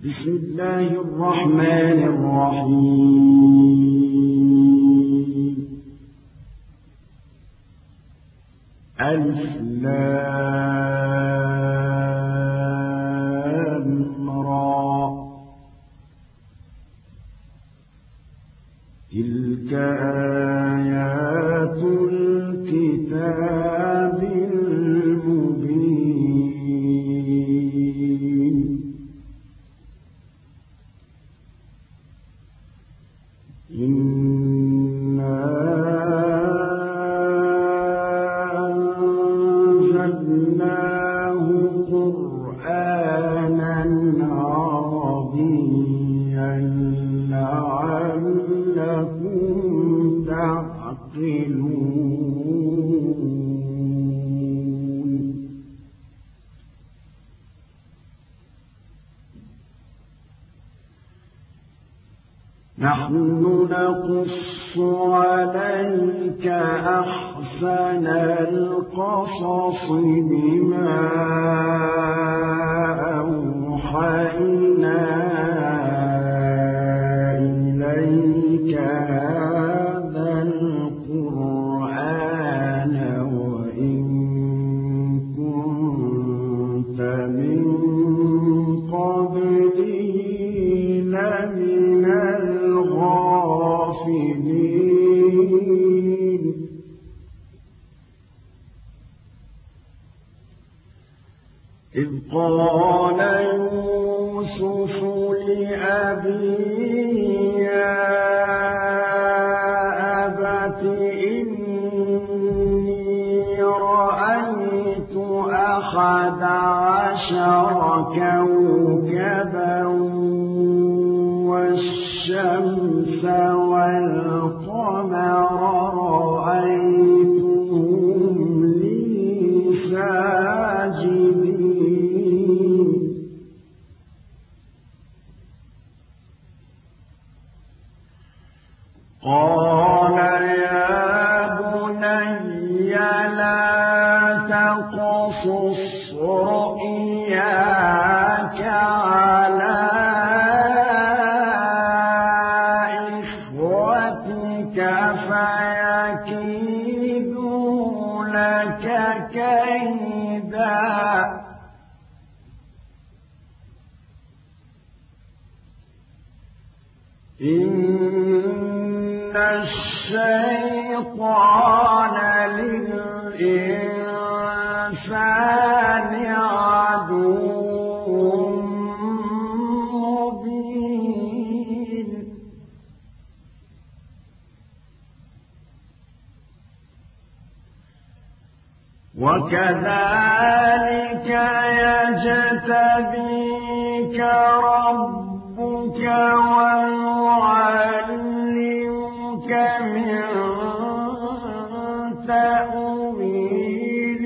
بسم الله الرحمن الرحيم. ألف لام را. تلك آيات الكتاب المبين. إنا أنزلناه قرآنا عربيا لعلكم تعقلون. نحن نقص عليك أحسن القصص بما أوحينا إليك هذا القرآن وإن كنت من قبله لمن الغافلين. إذ قال يوسف لأبيه يا أبت إني رأيت 11 كوكبا والشمس والقمر رأيتهم لي ساجدين. قال يا بني لا تقصص رؤياك على فيكيدوا لك كيدا إن الشيطان للإنسان عدو مبين. وكذلك يجتبيك ربك ويعلمك من تأويل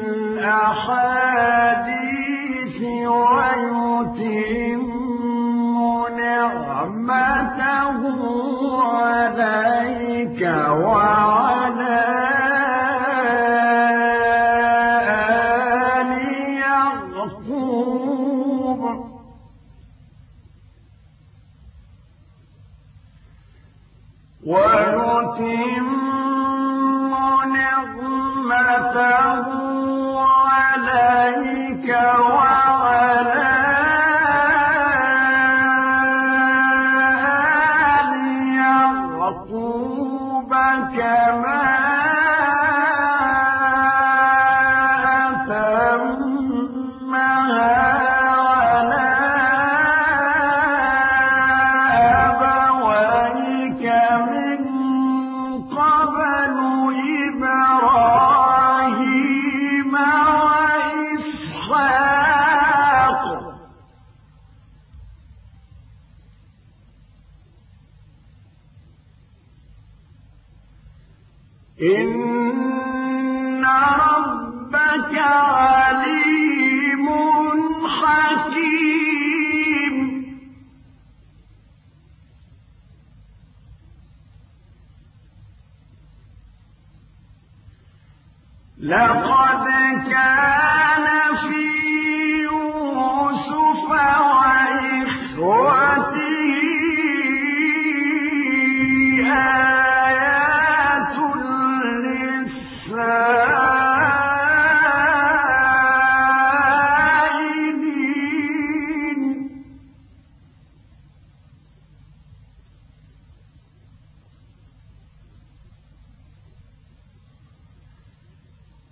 الأحاديث ويتم نعمته عليك وعلى ويتم نعمته عليك وعلى آل يعقوب كما أتمها إن ربك عليم حكيم. لقد كان في يوسف وإخوته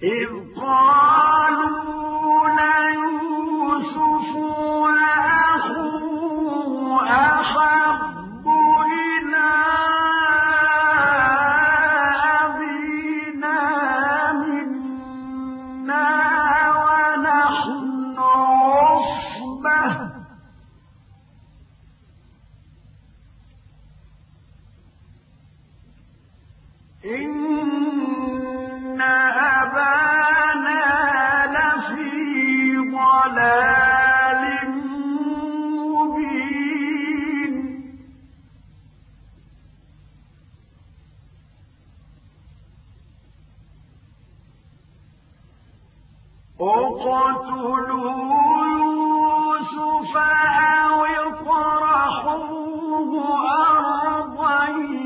إذ قالوا ليوسف وأخوه أحب إلى أبينا منا ونحن عصبة إن أبانا لفي ضلال مبين اقتلوا يوسف أو اطرحوه أرضا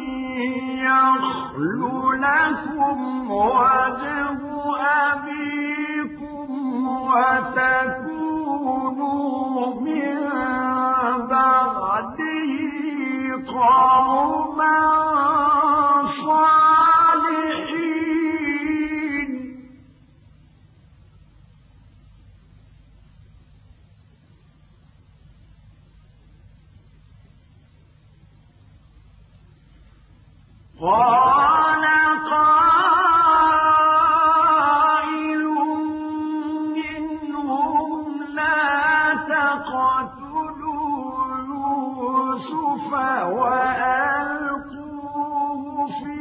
يخل لكم وجه أبيكم وتكونوا من بعده قوما صالحين قال قائل منهم لا تقتلوا يوسف وألقوه في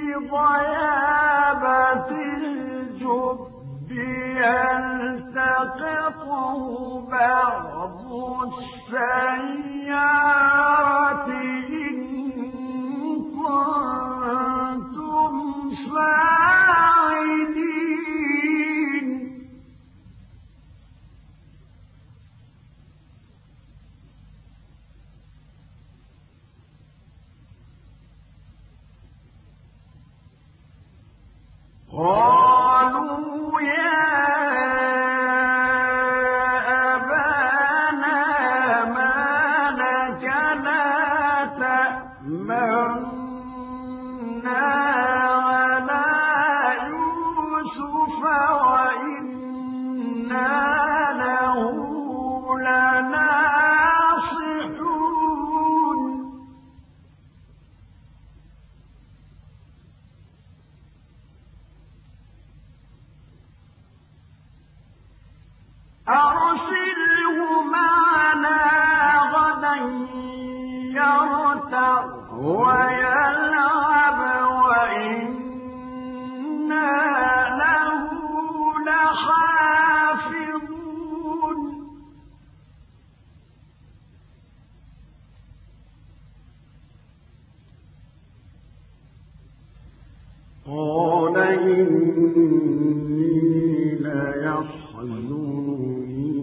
غيابة الجب يلتقطه بعض السيارة إن كنتم فاعلين قالوا يا أبانا ما لك لا تأمنا على يوسف وإنا له لناصحون أرسله معنا غدا يرتع ويلعب وإنا له لحافظون قال إني ليحزنني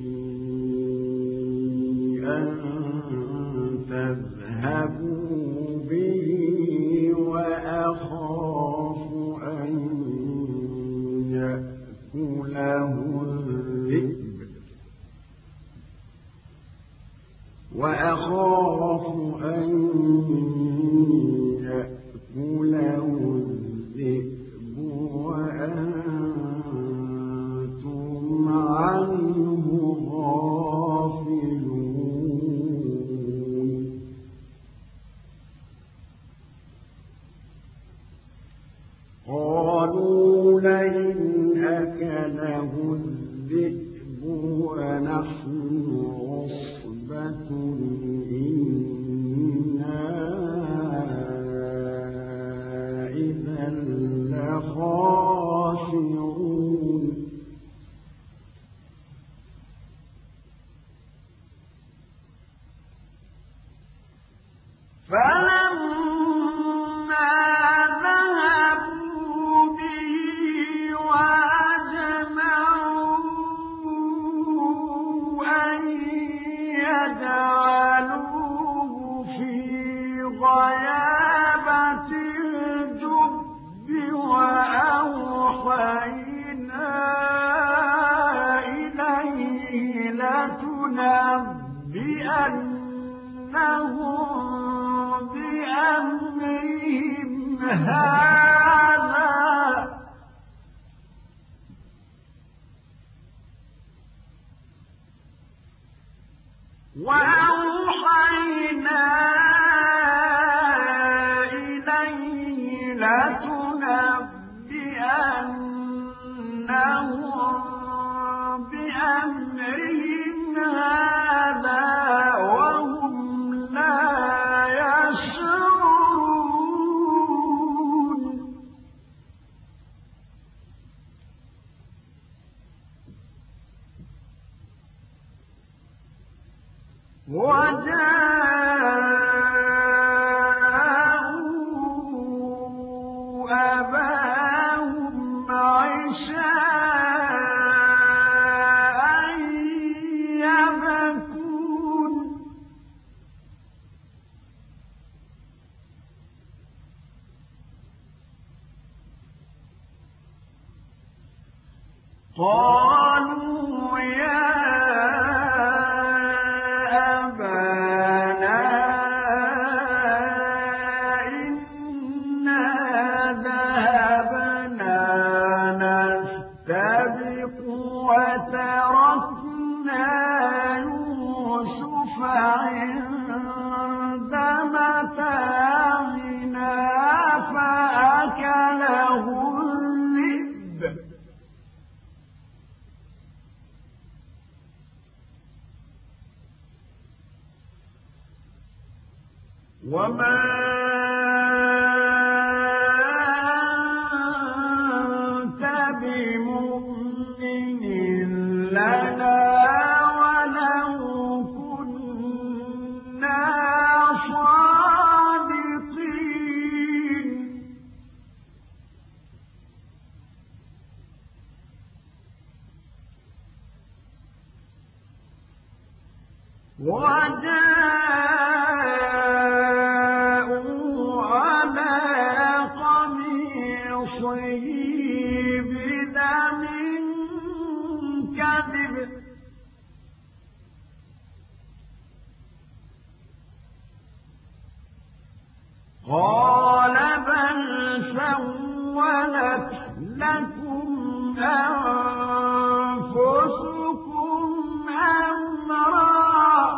أن تذهبوا به وأخاف أن يأكله الذئب وأنتم عنه غافلون قالوا لئن أكله الذئب ونحن عصبة إنا إذا لخاسرون فلما ذهبوا به وأجمعوا أن يجعلوه في غيابة الجب وأوحينا إليه لتنبئنهم بأمرهم هذا وأوحينا إليه لتنبئنهم بأمرهم هذا وهم لا يشعرون وجاءوا أباهم عشاء يبكون قالوا يا أبانا إنا ذهبنا نستبق وتركنا يوسف عند متاعنا فأكله الذئب وما أنت بمؤمن لنا ولو كنا صادقين وجاءوا على قميصه بدم كذب قال بل سولت لكم أنفسكم أمرا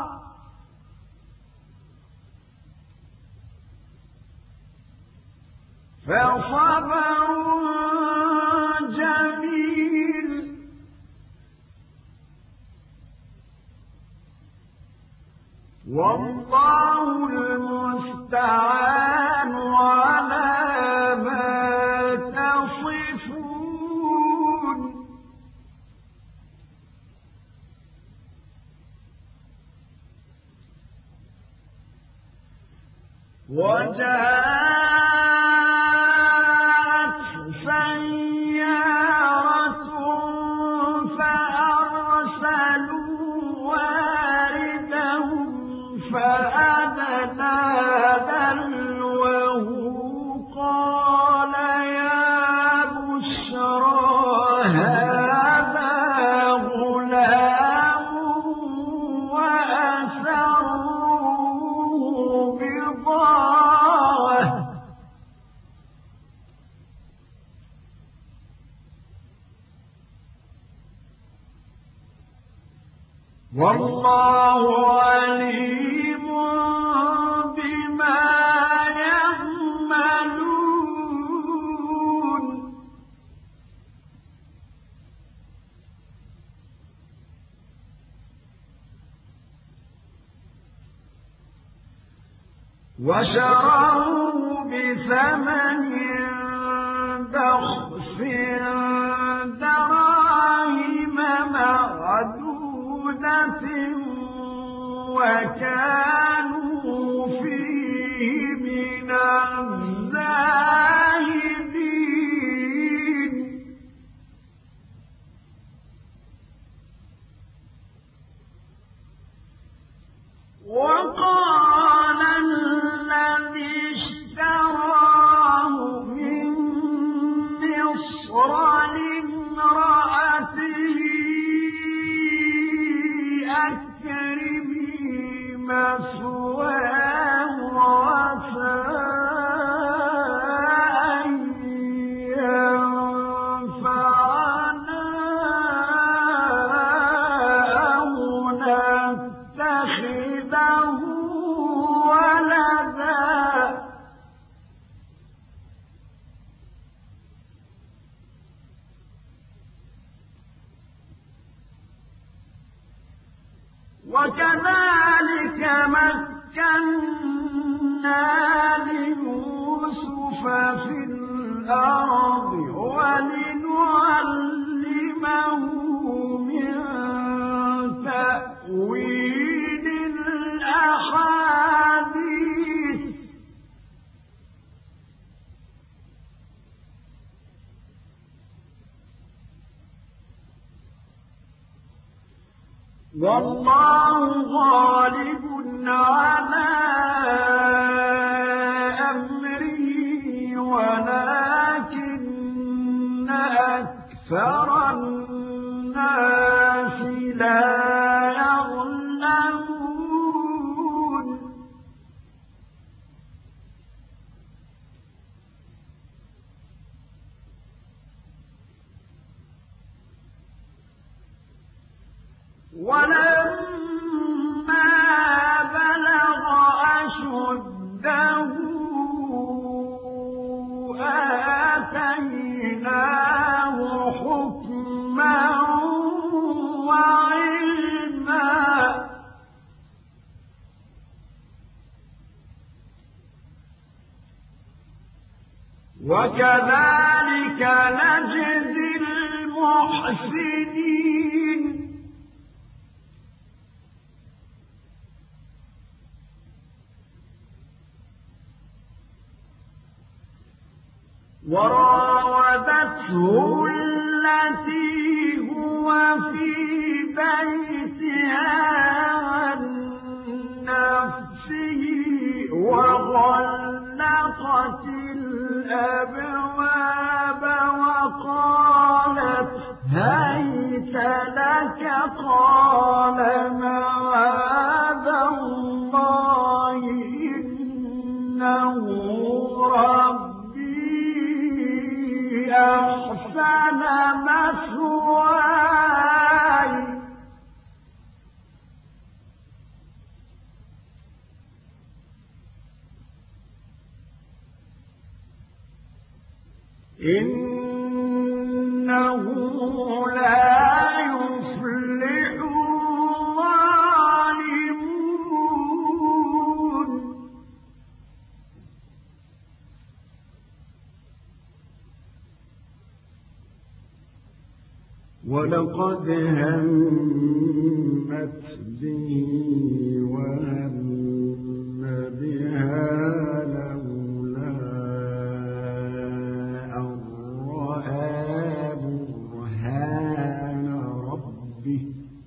فصبر جميل والله المستعان على ما تصفون وجاءت سيارة فأرسلوا واردهم فأدلى دلوه قال يا بشرى هذا غلام وأسروه بضاعة والله عليم بما يعملون وشروه بثمن بخس دراهم معدودة وكانوا فيه من الزاهدين وقال الذي اشتراه من مصر لامرأته أكرمي مثواه وعسى أن ينفعنا أو نتخذه يتخذه ولدا وكذلك مكنا ليوسف في الأرض ولنعلمه من تأويل الأحاديث والله غالب على أمره ولكن أكثر الناس لا يعلمون ولما بلغ أشده آتيناه حكما وعلما وكذلك نجزي المحسنين وراودته التي هو في بيتها عن نفسه وغلقت الأبواب وقالت هيت لك قال معاذ الله إنه ربي أحسن مثواي إنه لا يفلح الظالمون ولقد همت به وهم بها لولا أن رأى برهان ربه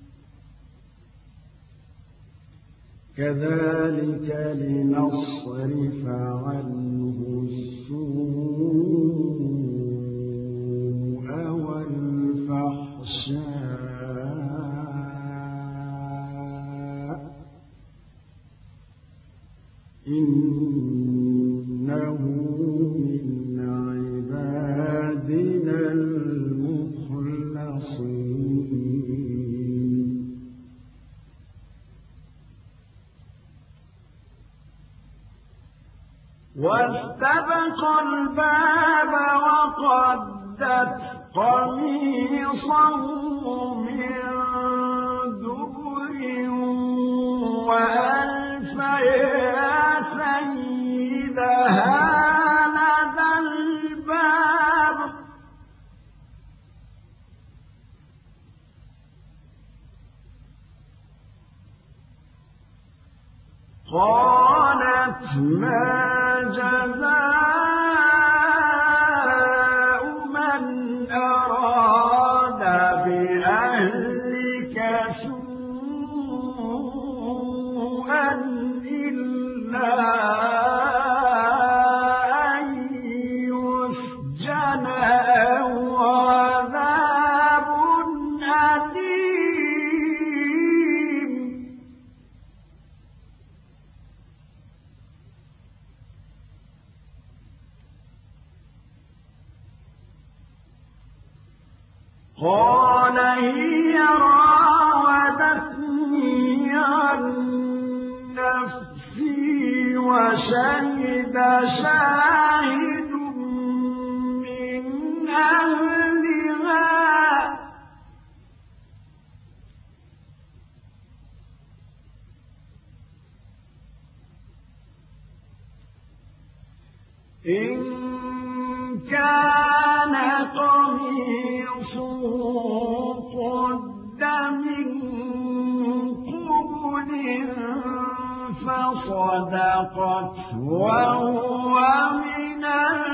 كذلك لنصرف عنه السوء والفحشاء إنه من عبادنا المخلصين واستبق الباب وقدت قميصه من دبر وألف يا سيدها لدى الباب قالت ما جزاء من أراد بأهلك سوءا إلا أن يسجن أو عذاب أليم قال هي راودتني عن وشهد شاهد من أهلها إن كان قميصه قد من قبل فصدقت وهو من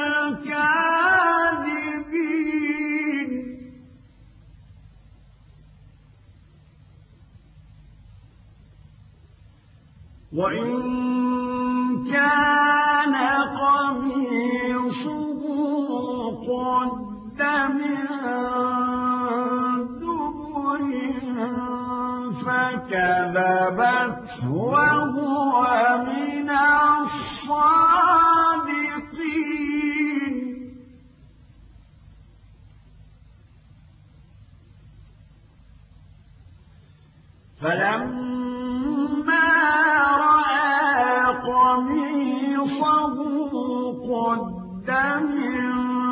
الكاذبين وإن كان قميصه قد من دبر فكذبت وهو من الصادقين فلما رأى قميصه قد من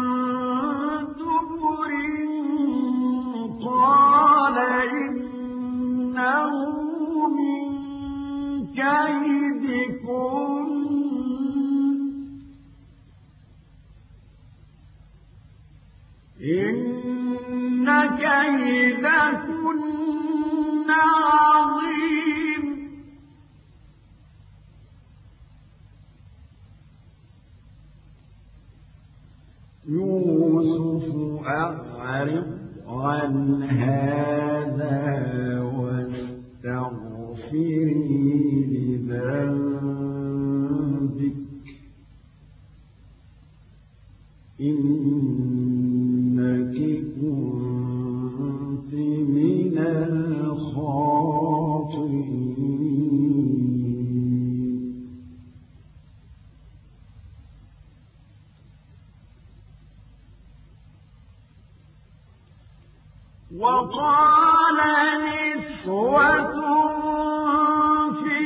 دبر قال إنه من كيدكن إن كيدكن عظيم يوسف أعرض عن هذا واستغفري لذنبك إنك كنت من الخاطئين وقال نسوة في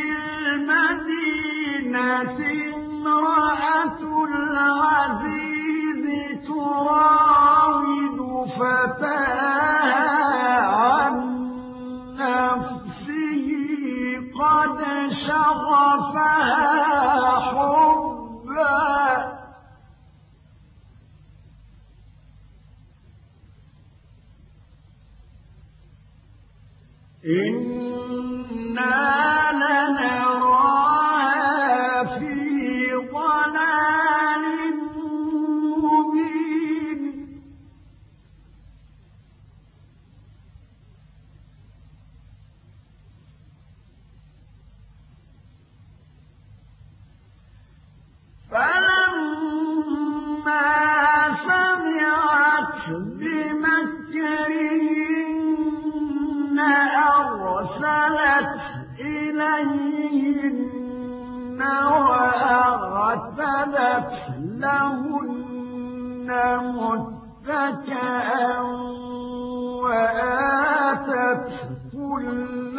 المدينة امرأة العزيز تراود فتاها عن نفسه قد شغفها حبا إنا لنراها في ضلال مبين فلما سمعت بمكرهن أرسلت إليهن وأعتدت لهن متكئا وآتت كل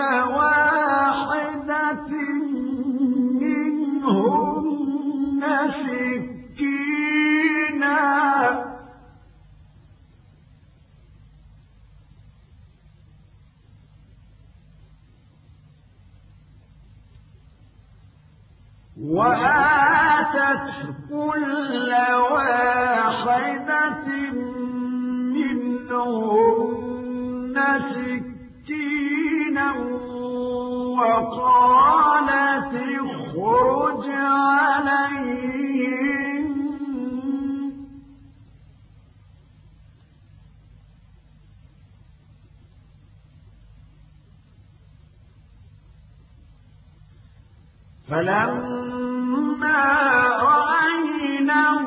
واحدة منهن سكينا وآتت كل واحدة منهن سكينا وقالت اخرج عليهم فلما رأينه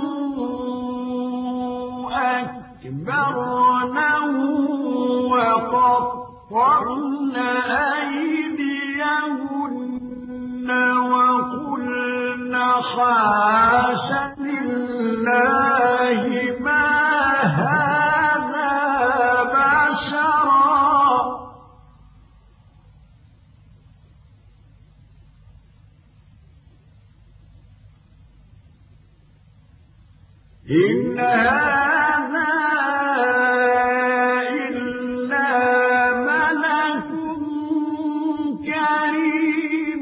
أكبرنه وقطعن أيديهن وقلن حاش لله ما هذا بشرا إن هذا إلا ملك كريم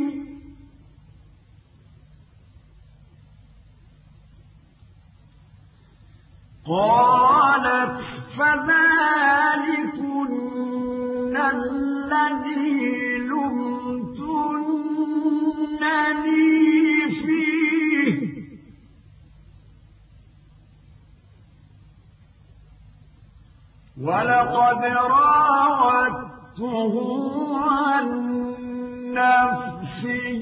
قالت فذلكن الذي لمتنني فيه ولقد راودته عن نفسه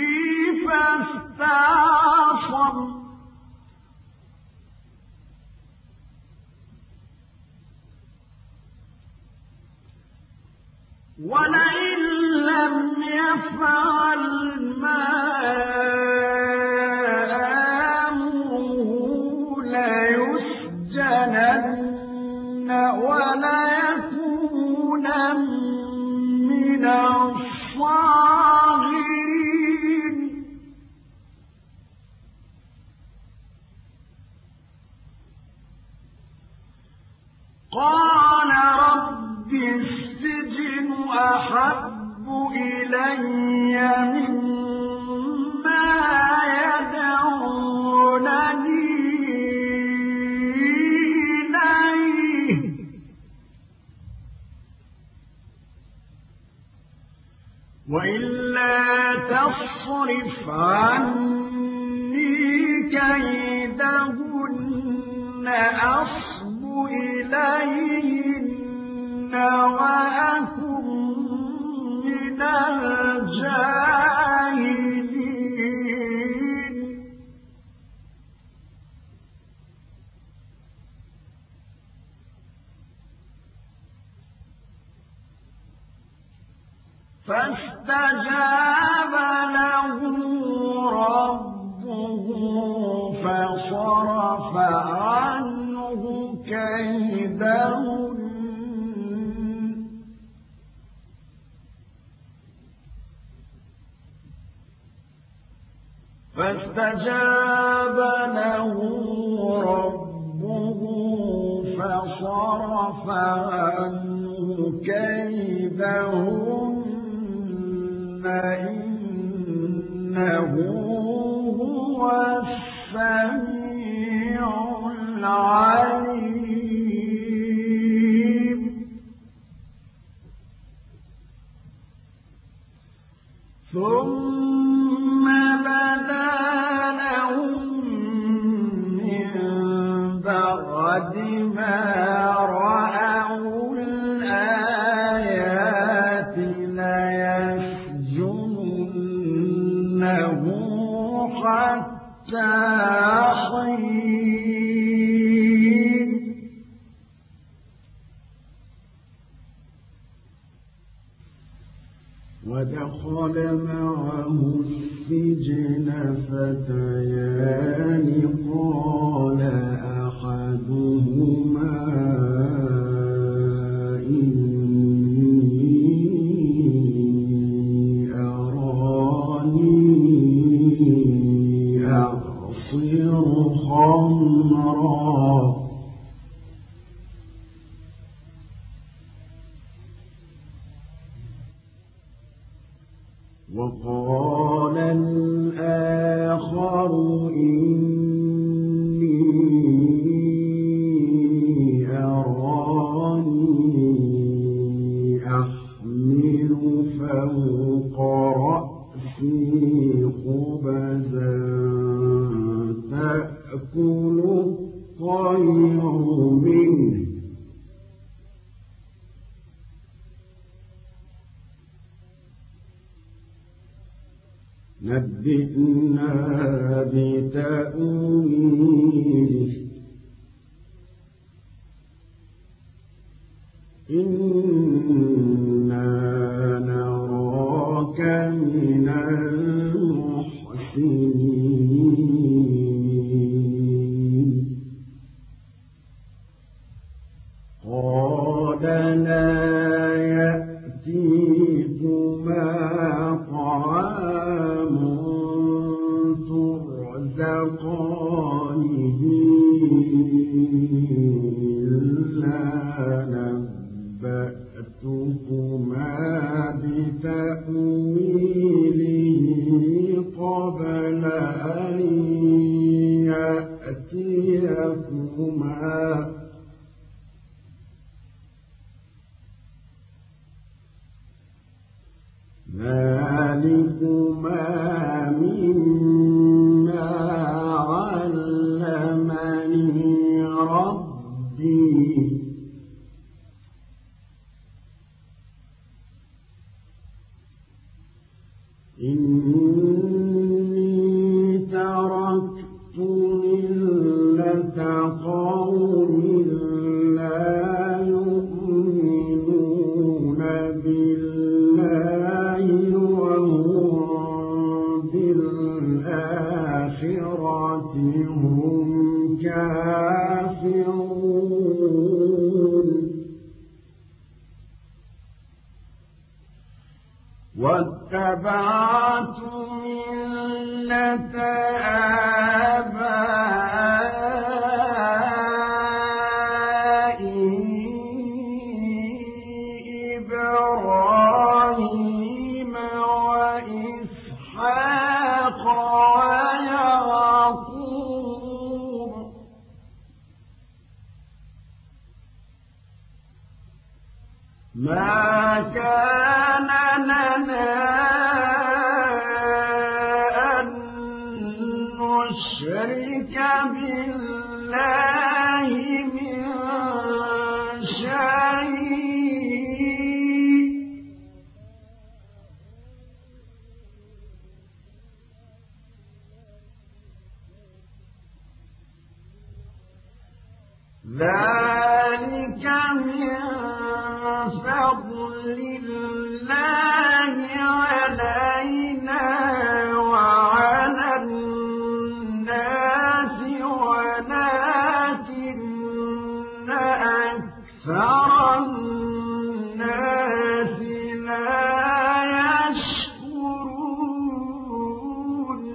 فاستعصم ولئن لم يفعل ما آمره ليسجنن وليكونن من الصاغرين قال رب السجن أحب إلي مما يدعونني إليه وإلا تصرف عني كيدهن أصب إليهن وأكن من الجاهلين فاستجاب له ربه فصرف عنه كيدهن فاستجاب له ربه فصرف عنه كيدهن إنه هو السميع العليم ثم بدا لهم من بعد ما رأوا الآيات ليسجننه حتى حين ودخل معه السجن فتيان قال أحدهما إني أراني أعصر خمرا وقال الآخر إني أراني أحمل فوق رأسي خبزا تأكل الطير منه نبئنا بتأويله إنا نراك من المحسنين قال لا يأتيكما طعام ترزقانه مما علمني ربي إني تركت ملة قوم لا يؤمنون بالله وهم بالآخرة هم كافرون واتبعت ملة آبائي إبراهيم وإسحاق ويعقوب ما كان لنا أن نشرك بالله من شيء ذلك من فضل الله علينا وعلى الناس ولكن أكثر الناس لا يشكرون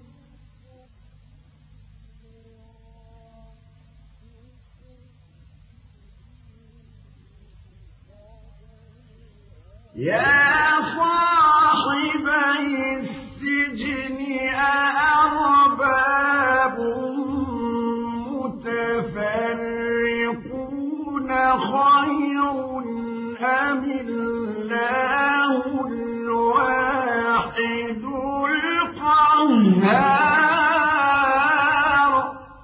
يا صاحبي السجن أأرباب متفرقون خير أم الله الواحد القهار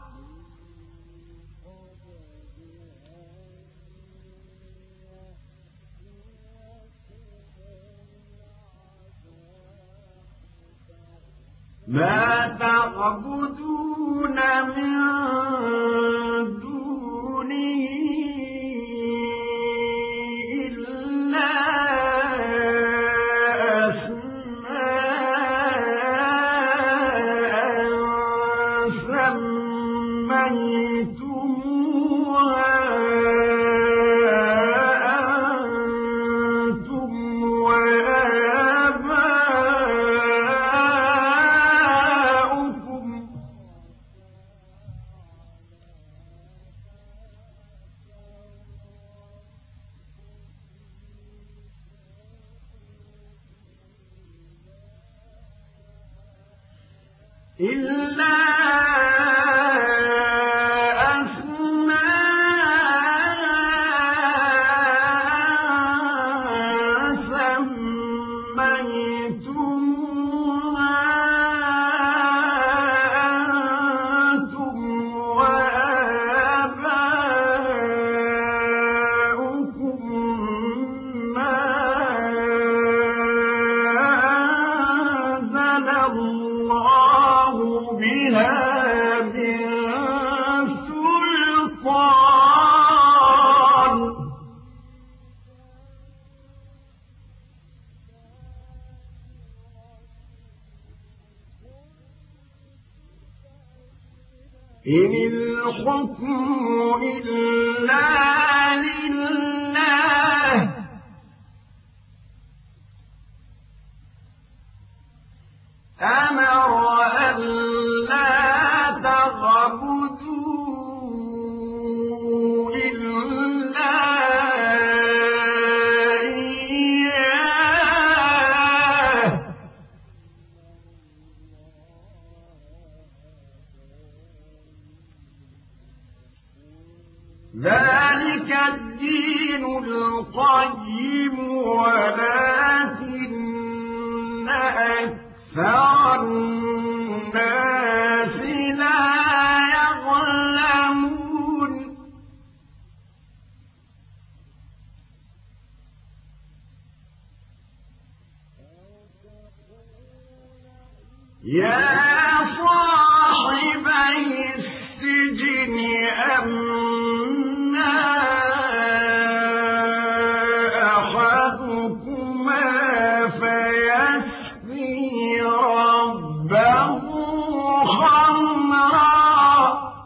ما تعبدون من دونه إلا أسماء سميتموها أنتم وآباؤكم إلا أسماء سميتموها أنتم وآباؤكم ما أنزل الله بها من سلطان إن الحكم إلا لله أمر ألا تعبدوا إلا إياه ذلك الدين القيم ولكن أكثر الناس لا يعلمون يا صاحبي السجن أما أحدكما فيسقي ربه خمرا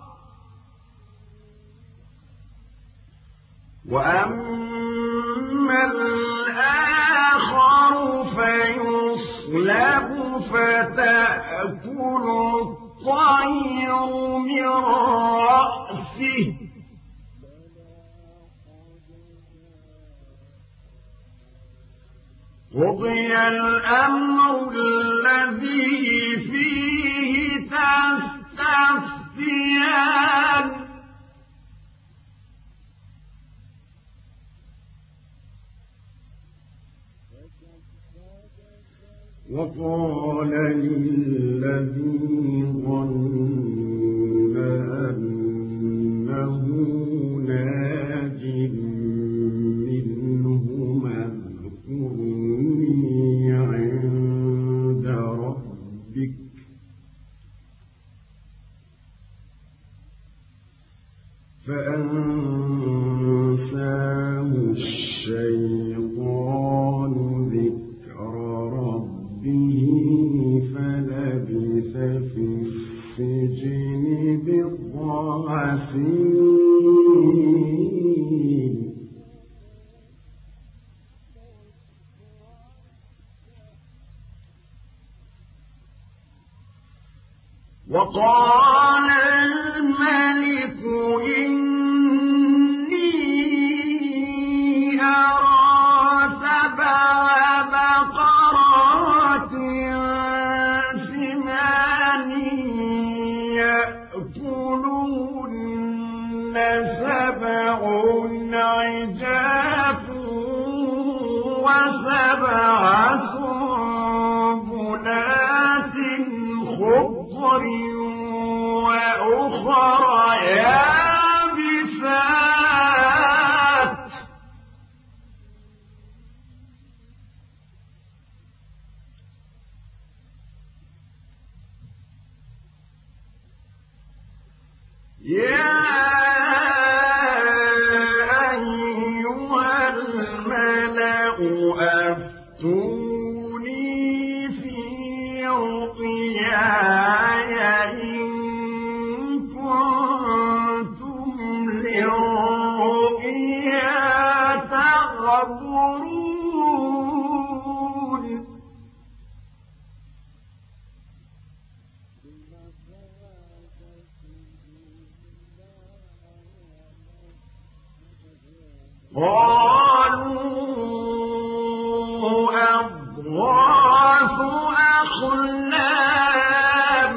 وأما الآخر فيصلب فتأكل الطير من رأسه قضي الأمر الذي فيه تستفتيان وقال للذي ظن أنه ناج منهما اذكرني عند ربك فأنساه الشيطان ذكر ربه فلبث في السجن بضع سنين وقال الملك إني أرى 7 بقرات سمان يأكلون 7 عجاف و7 سنبلات خضر وأخر يابسات يا أيها الملأ أفتوني في رؤياي إن كنتم للرؤيا تعبرون قالوا أضغاث أحلام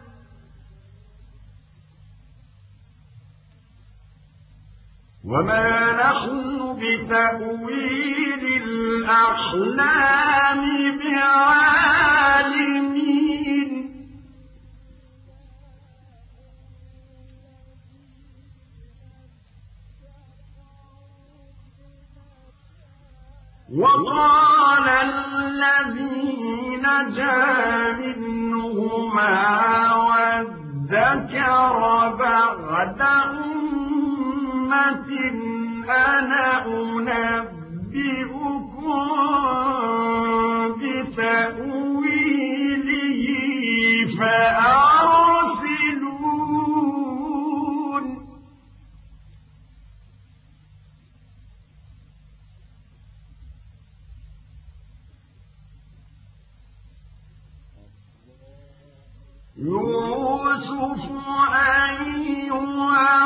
وما نحن بتأويل الأحلام بعالمين وقال الذي نجا منهما وادكر بعد أمة أنا أنبئكم بتأويله فأرسلون يوسف أيها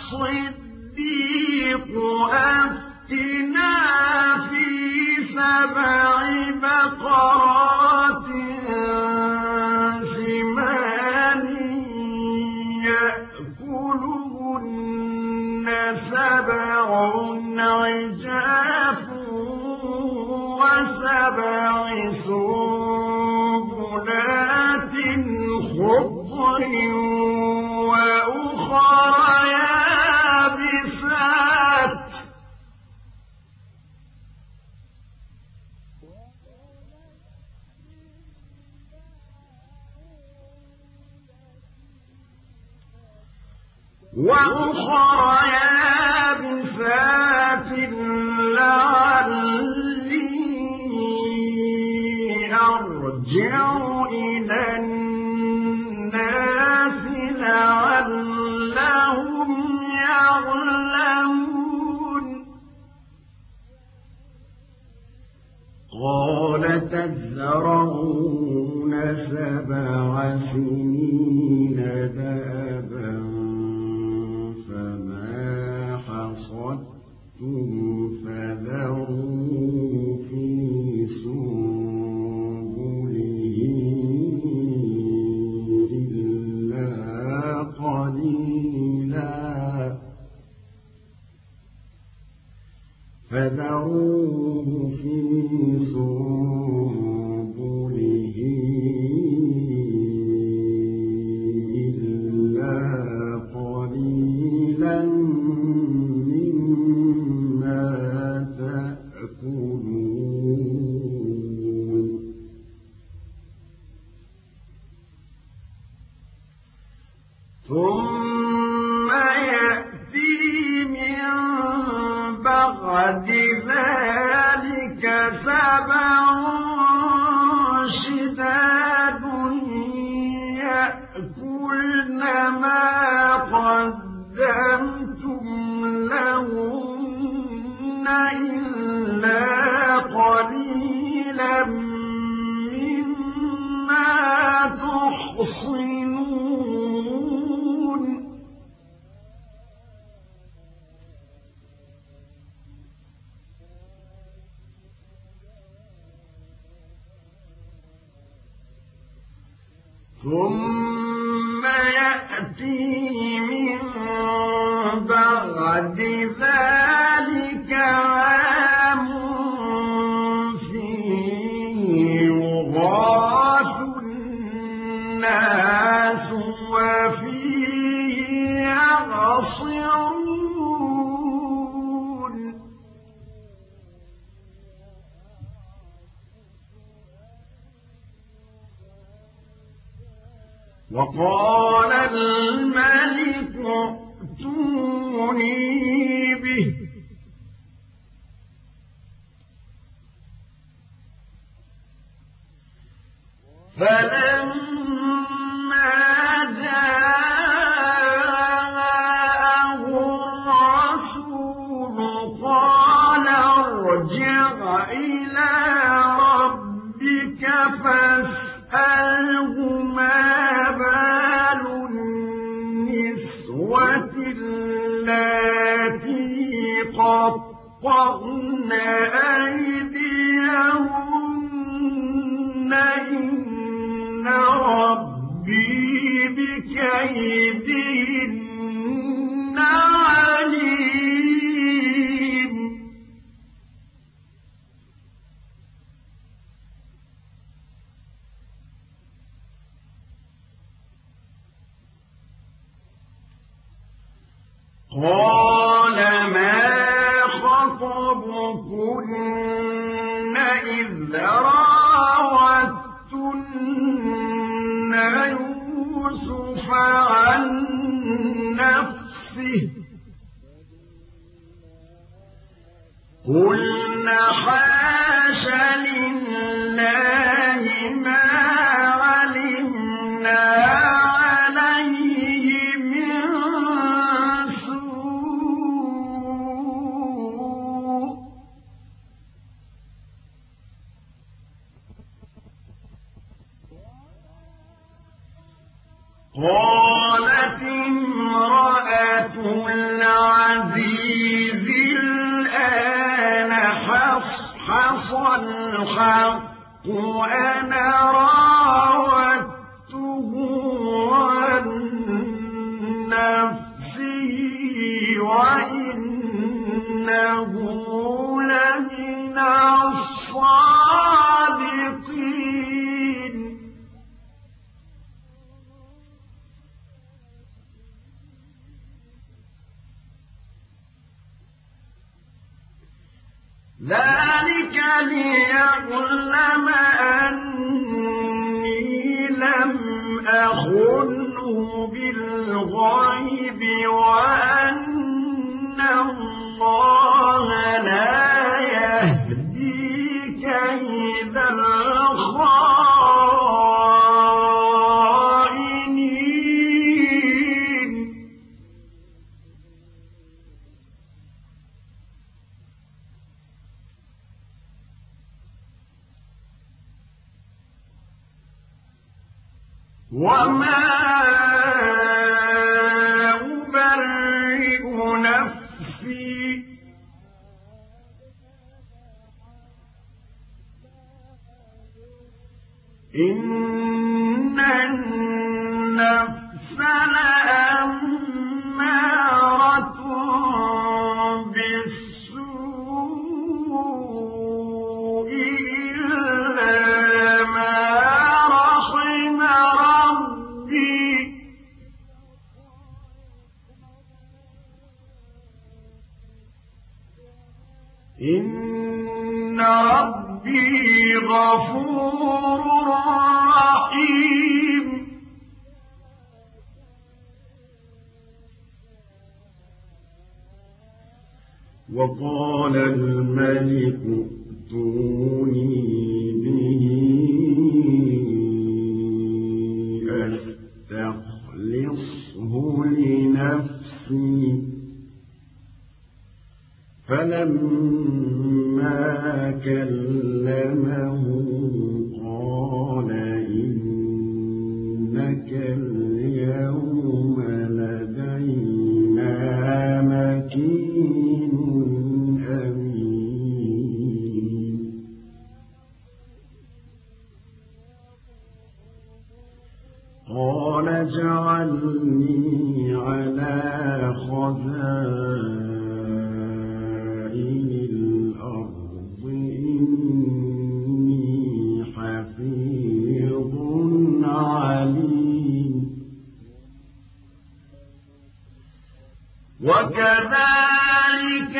الصديق أفتنا في 7 بقرات سمان يأكلهن وأخرى يابسات لعلي أرجع إلى الناس لعلهم يعلمون قال تزرعون 7 سنين دابا فما حصدتم فذروا في سنبله إلا قليلا فذروه في سنبله إلا قليلا مما تأكلون ثم يأتي من بعد ذلك 7 شداد يأكلن ما قدمتم لهن إلا قليلا مما تحصنون ثم يأتي من بعد ذلك عام فيه يغاث الناس وفيه يعصرون وقال الملك ائتوني به فلما جاءه الرسول قال ارجع إلى ربك فاسأله ما بال النسوة اللاتي قطعن أيديهن إن ربي بكيدهن عليم قال ما خطبكن إذ راوتن يوسف عن نفسه قلنا حاش لله ما علمنا عليه من سوء قالت امرأة العزيز الآن حصحص الحق أنا راودته عن نفسه وإنه لمن الصادقين ذلك ليعلم أني لم أخنه بالغيب وما أبرئ نفسي إن النفس لأمارة بالسوء إلا ما رحم ربي إن ربي غفور رحيم وقال الملك ائتوني به أستخلصه لنفسي فلما كلمه قال إنك اليوم لدينا مكين أمين قال اجعلني على خزائن الأرض إني حفيظ عليم وكذلك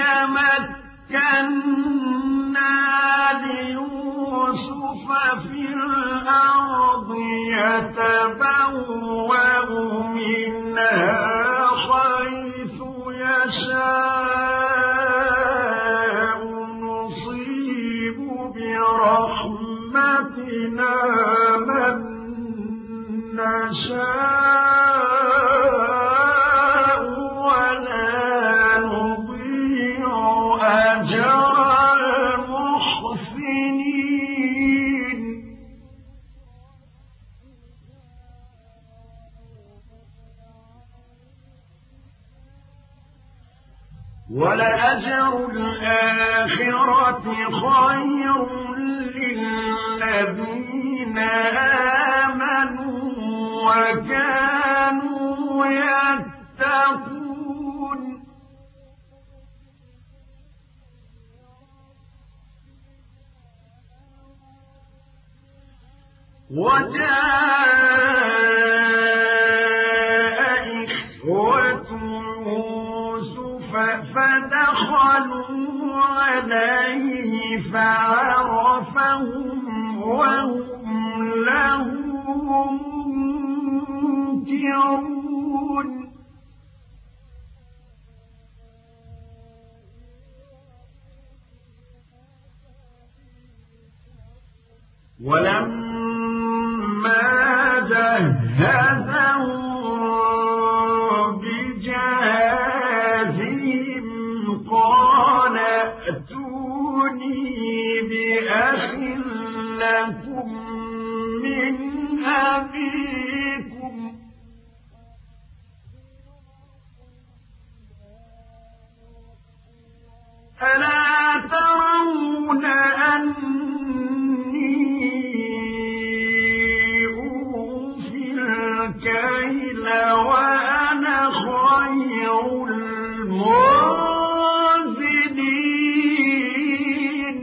مكنا ليوسف في الأرض يتبوأ منها حيث يشاء نصيب برحمتنا من نشاء ولا نضيع أجر المحسنين ولأجر الآخرة خير للذين آمنوا وكانوا يتقون وجاء إخوة يوسف فدخلوا عليه فعرفهم وهم له منكرون ولما جهزهم بجهازهم قال ائتوني بأخ لكم من أبيكم ألا ترون أني أوفي الكيل وأنا خير المنزلين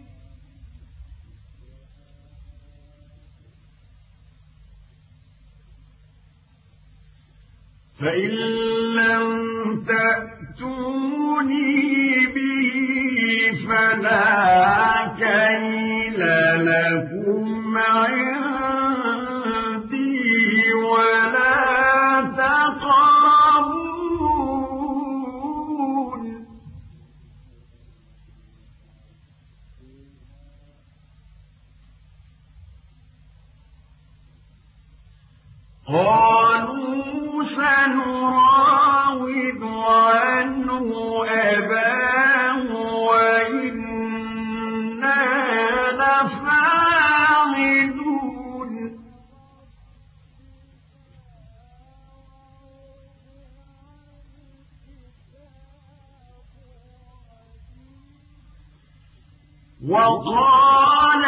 فإن لم تأتوني به فلا كيل لكم عندي ولا تقربون قالوا سنراود عنه أباه وإنا لفاعلون وقال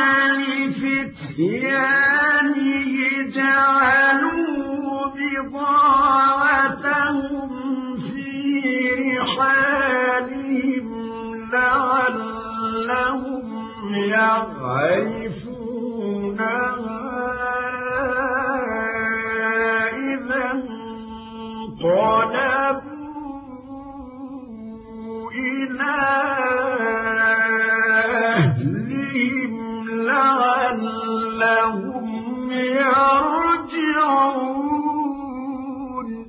لفتيانه جعلوا بضاعتهم في رحالهم لعلهم يعرفونها إذا انقلبوا إلى أهلهم لعلهم يرجعون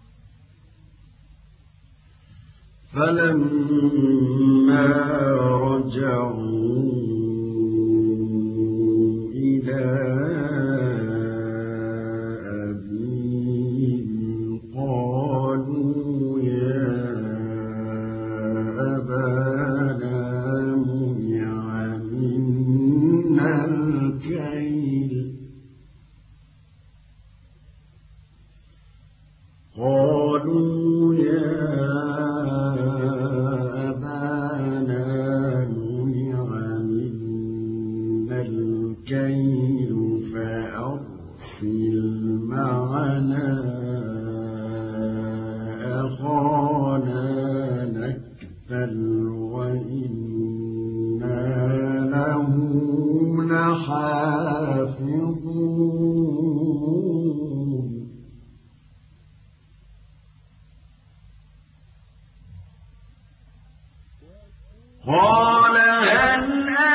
فلما رجعوا إلى أبيهم قالوا يا أبانا منع منا الكيل قالوا يا أبانا منع منا الكيل فأرسل معنا أخانا نكتل وإنا له لحافظون قال هل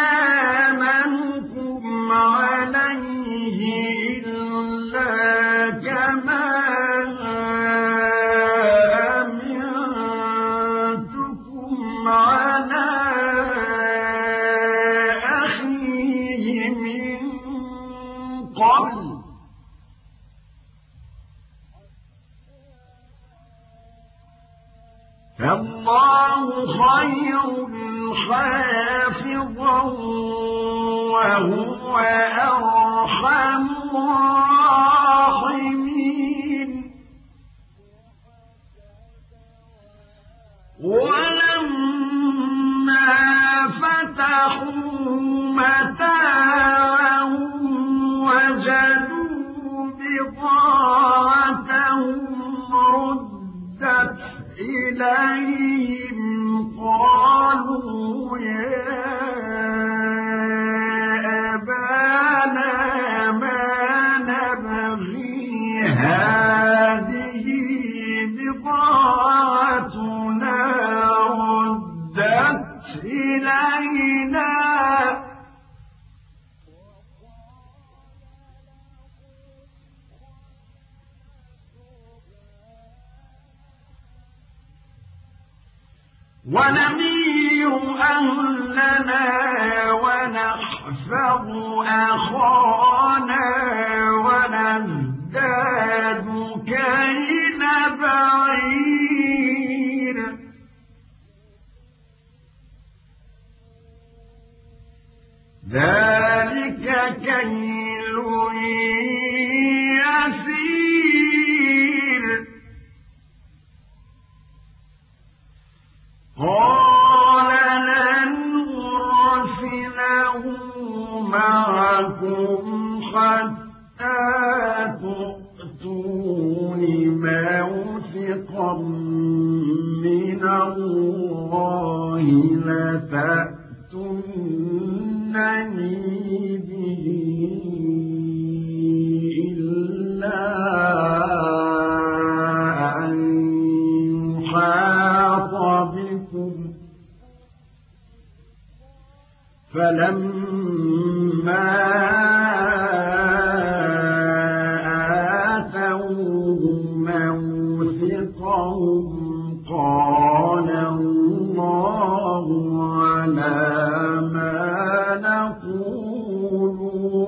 آمنكم عليه إلا كما أمنتكم على أخيه من قبل فالله خير حافظا وهو أرحم الراحمين ولما فتحوا متاعهم وجدوا بضاعتهم ردت إليهم قالوا يا أبانا ما نبغي هذه بضاعتنا ردت إلينا ونمير أهلنا ونحفظ أخانا ونزداد كيل بعير ذلك كيل يسير قال لن أرسله معكم حتى تؤتون موثقا من الله لتأتونني به إلا أن يحاط بكم فلما آتوه موثقهم قال الله على ما نقول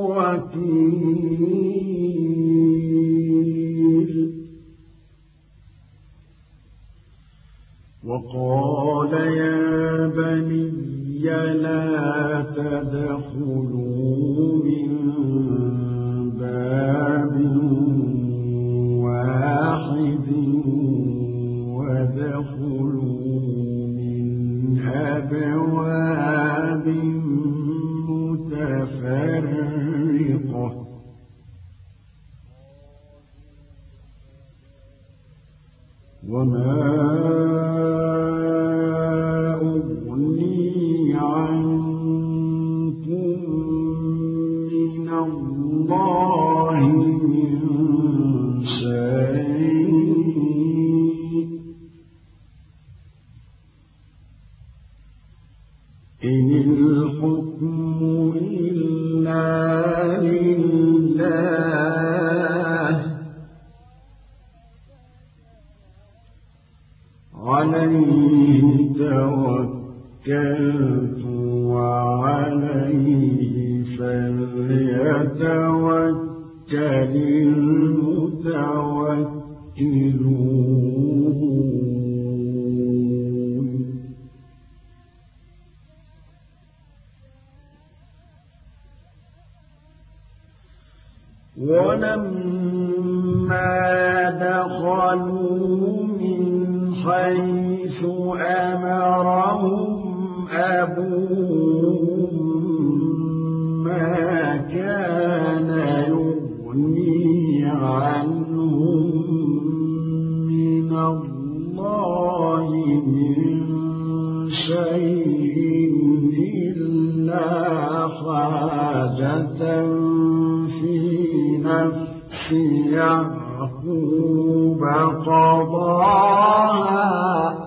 وكيل وقال يا بني لا تدخلوا وما أغني عنكم من الله من شيء إن الحكم إلا لله عليه توكلت وعليه فليتوكل المتوكلون ولما دخلوا من حيث أمرهم أبوهم ما كان يغني عنهم من الله من شيء إلا حاجة في نفس يعقوب قضاها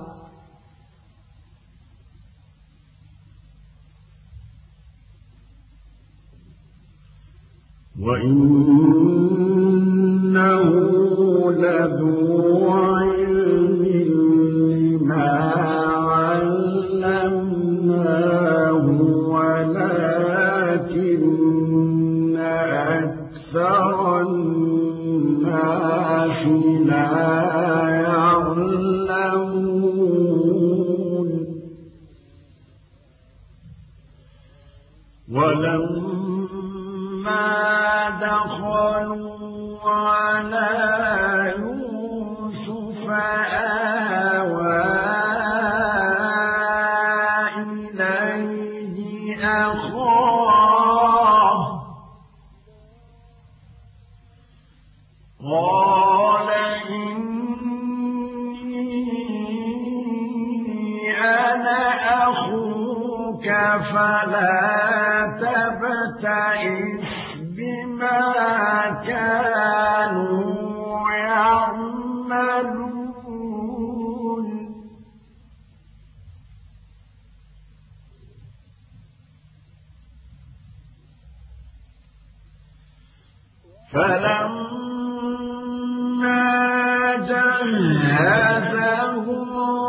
وإنه لذو علم لما علمناه ولكن أكثر الناس لا يعلمون ولما دخلوا على يوسف آوى إليه أخاه قال إني أنا أخوك فلا تبتئس بما كانوا يعملون فلما جهزهم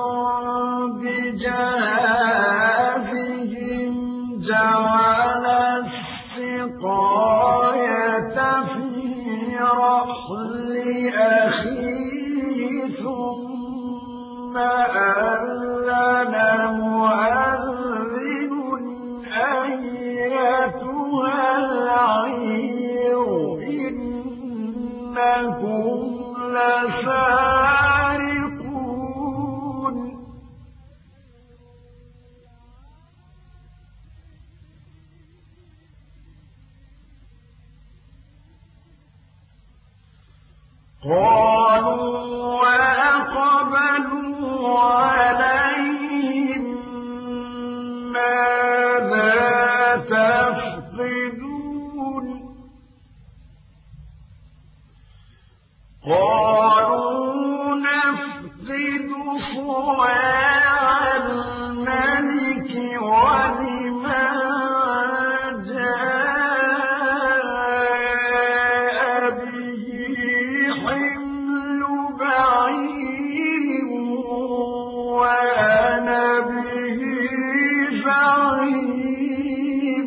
بجهازهم جعل السقاية في رحل أخيه ثم أذن مؤذن أيتها العير إنكم لسارقون قالوا وأقبلوا عليهم ماذا تفقدون قالوا نفقد صواع الملك ولمن جاء به حمل بعير وأنا به زعيم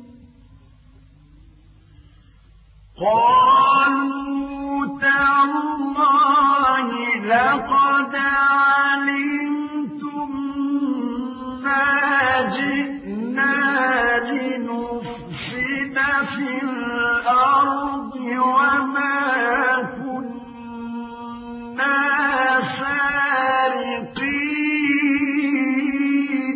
قالوا تالله لقد علمتم ما جئنا لنفسد في الأرض وما كنا سارقين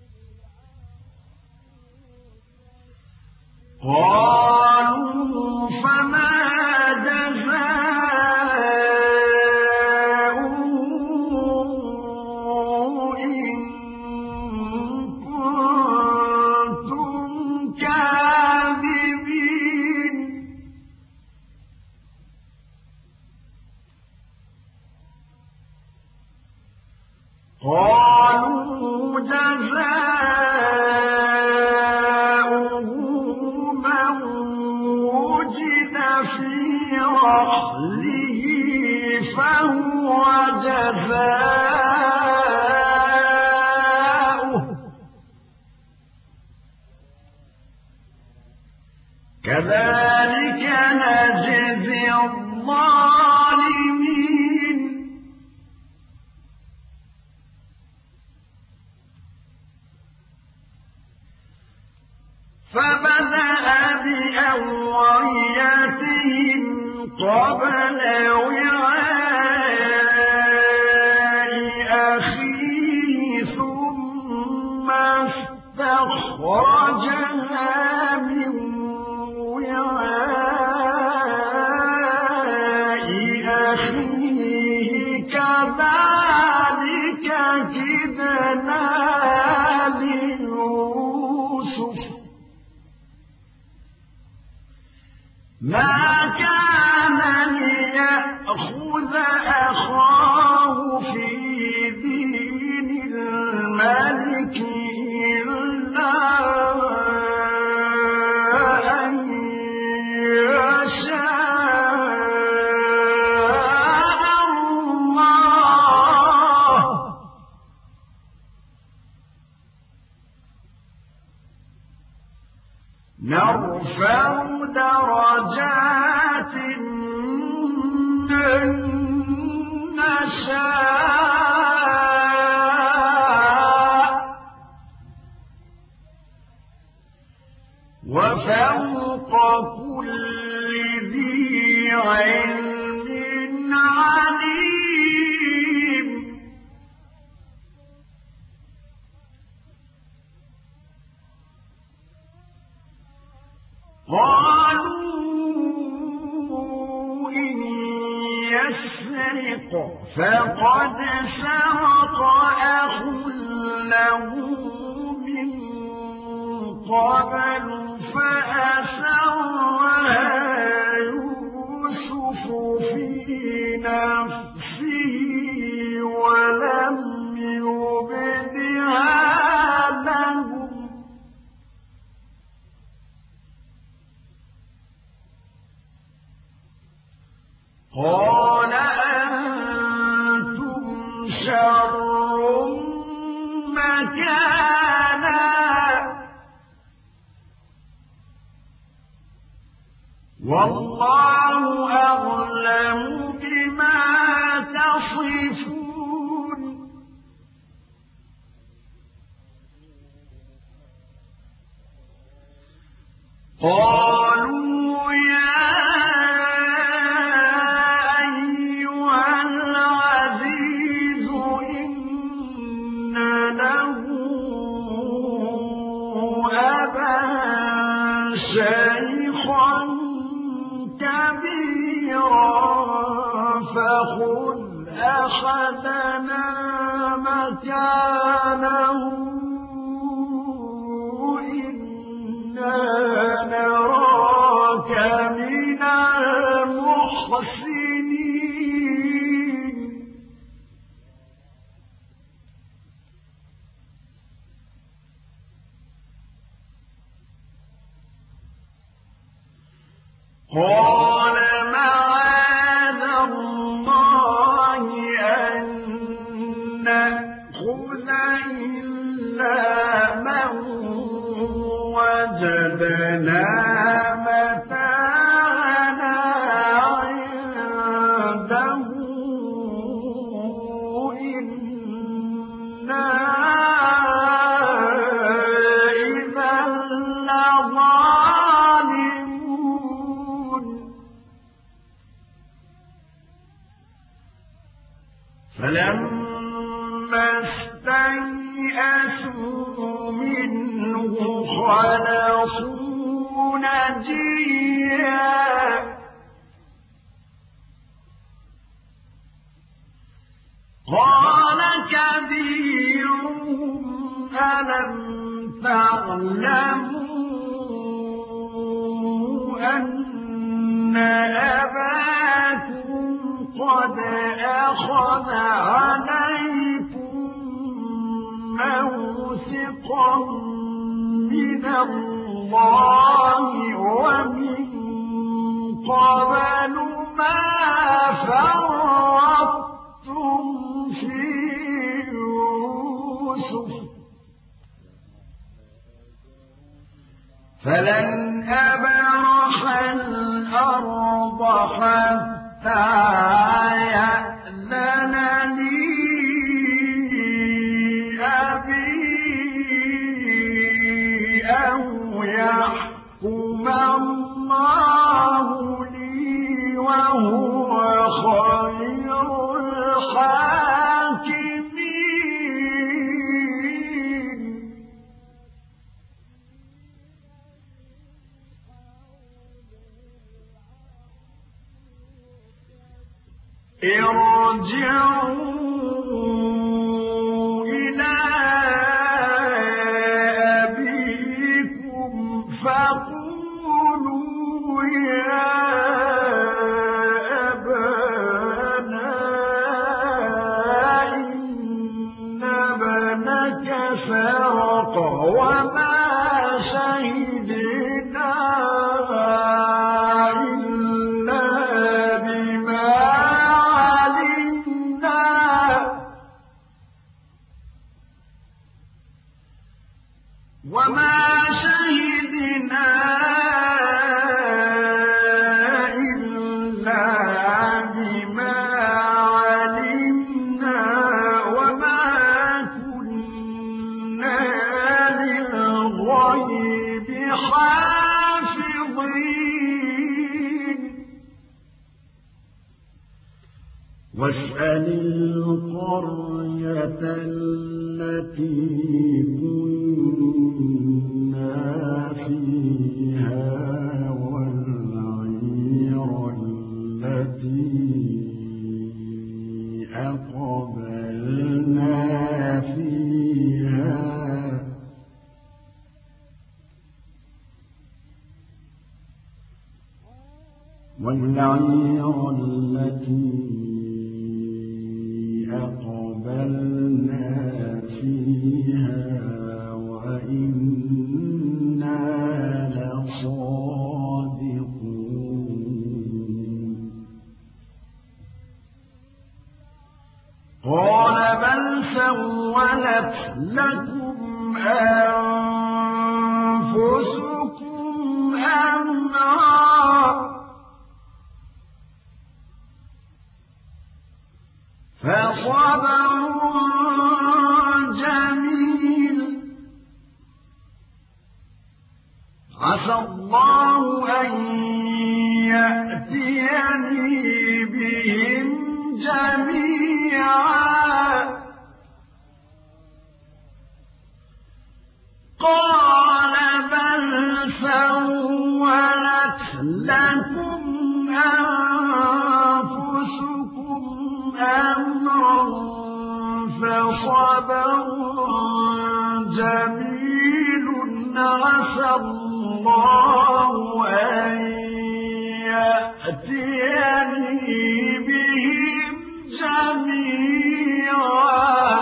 قالوا فما جزاؤه إن كنتم كاذبين قالوا جزاؤه من وجد في رحله فهو جزاؤه كذلك نجزي الظالمين فبدأ بأوعيتهم قبل وعاء أخيه ثم استخرجها من وعاء أخيه كذلك كدنا ليوسف ما كان ليأخذ أخاه في دين الملك إلا أن يشاء الله نرفع درجات من نشاء وفوق كل ذي علم عليم قالوا إن يسرق فقد سرق أخ له من قبل فأسرها يوسف في نفسه ولم يبدها لهم قال أنتم شر مكانا والله أعلم بما تصفون قالوا يا شيخا كبيرا فخذ أحدنا مكانه إنا نراك من المحسنين قال معاذ الله أن نأخذ إلا من وجدنا متاعنا عنده إنا إذا لظالمون فلما استيئسوا منه خلصوا نجيا قال كبيرهم ألم تعلموا أن أباكم قد أخذ عليكم موثقا من الله ومن قبل ما فرطتم في يوسف فلن أبرح الأرض حتى يأذن لي أبي أو يحكم الله لي وهو خير الحاكمين ارجعوا إلى أبيكم فقولوا يا أبانا إن ابنك سرق وما شهدنا إلا بما علمنا وما كنا للغيب حافظين واسأل القرية التي كنا فيها والعير التي أقبلنا فيها وإنا لصادقون قال بل سولت لكم أنفسكم أمرا فصبر جميل عسى الله أن يأتيني بهم جميعا قال بل سولت لكم أنفسكم أمرا فصبر جميل عسى الله أن يأتيني بهم جميعا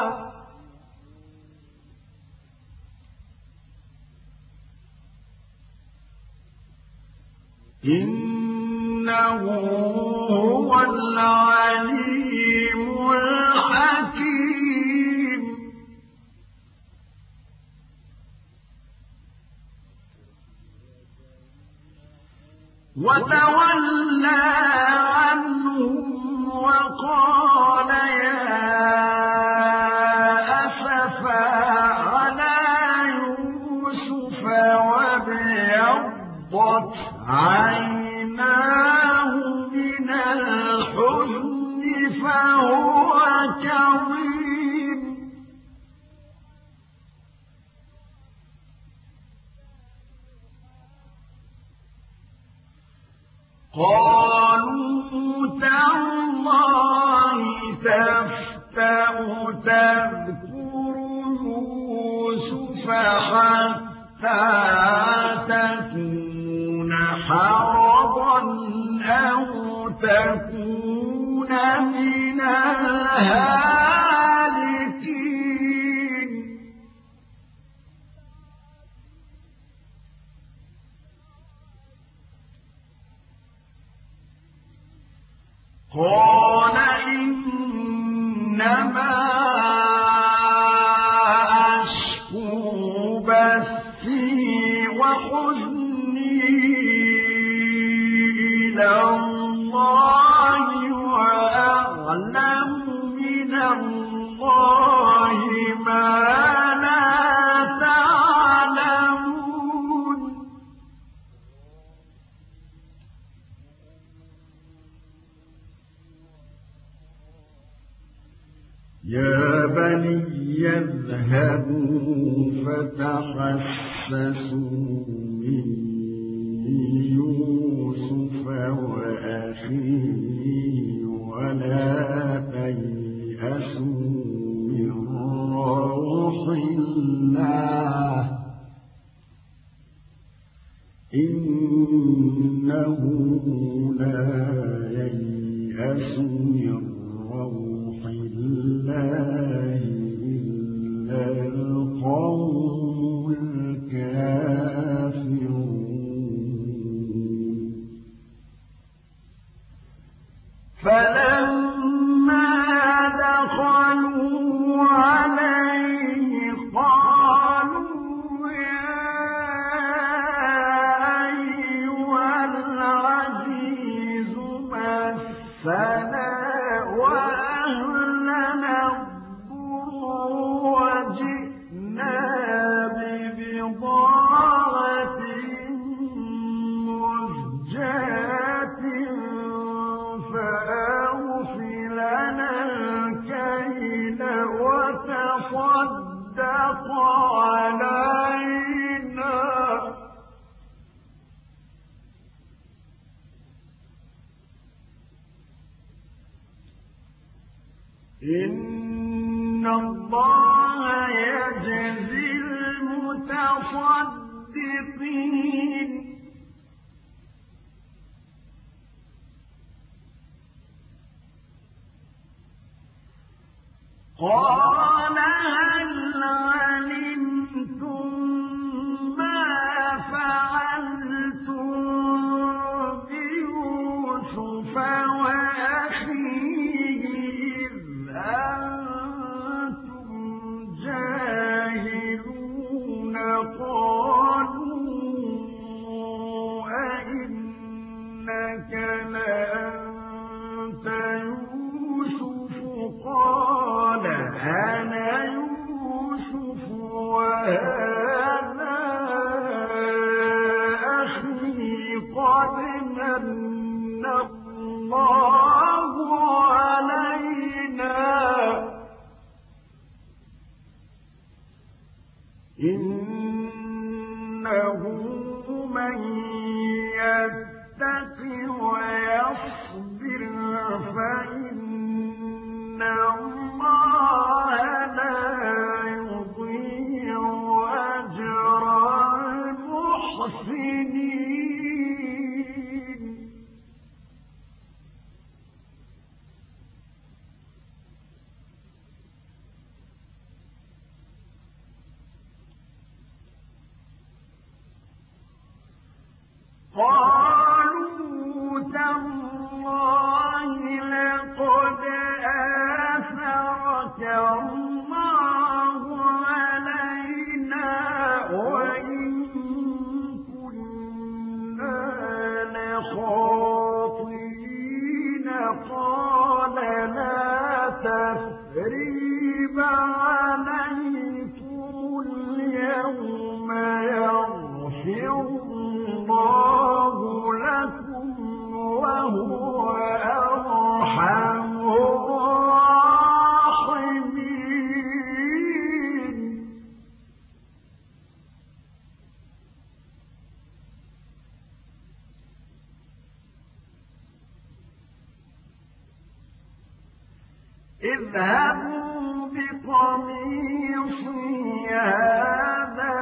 إنه هو العليم الحكيم وتولى عنهم وقال يا أسفا على يوسف وابيضت عيناه من الحزن فهو كظيم قالوا تالله تفتأ تذكروا يوسف حتى تكون حرضا أو تكون من الهالكين قال إنما أشكو بثي وحزني إلى الله وأعلم من الله ما لا تعلمون يا بني اذهبوا فتحسسوا من يوسف وأخيه ولا تيأسوا من روح الله إنه لا ييأس من روح الله إلا القوم الكافرون فلما دخلوا عليه قالوا يا أيها العزيز مسنا وأهلنا الضر وجئنا ببضاعة مزجاة فأوف لنا الكيل وتصدق علينا إن الله يجزي المتصدقين قال هل علمتم ما فعلتم بيوسف وأخيه إذ أنتم جاهلون قالوا أئنك لأنت يوسف قال أنا يوسف وهذا أخي قد من الله علينا إنه من يتق ويصبر فإن الله لا يضيع أجر المحسنين قالوا تالله لقد آثرك الله علينا وإن كنا لخاطئين قال لا تثريب عليكم اليوم يغفر الله لكم وهو أرحم الراحمين اذهبوا قميصي هذا